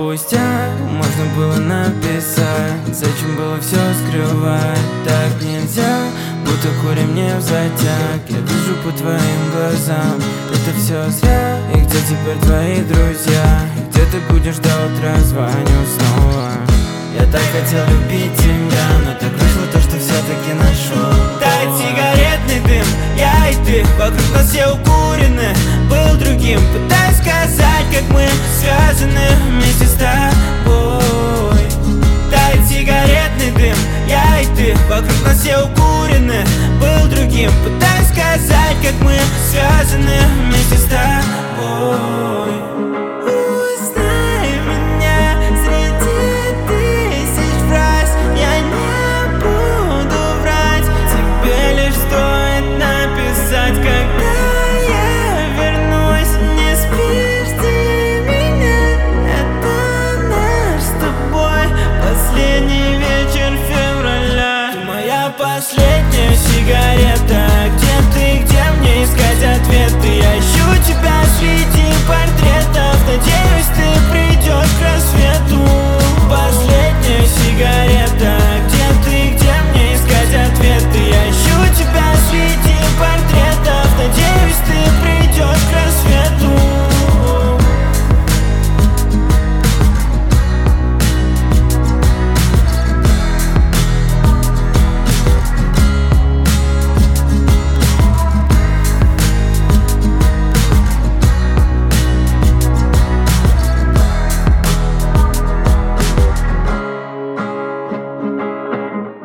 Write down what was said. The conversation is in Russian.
пустяк можно было написать. Зачем было все скрывать? Так нельзя, будто курим не в затяг. Я вижу по твоим глазам, это все зря. И где теперь твои друзья? И где ты будешь до утра? Звоню снова. Я так хотел любить тебя, но так вышло то, что все-таки нашел. Дай сигаретный дым, я и ты, вокруг нас все укурены. Был другим, пытаюсь сказать, как мы связаны вместе с тобой. Дай сигаретный дым, я и ты, вокруг нас все укурены. Был другим, пытаюсь сказать, как мы связаны вместе с тобой.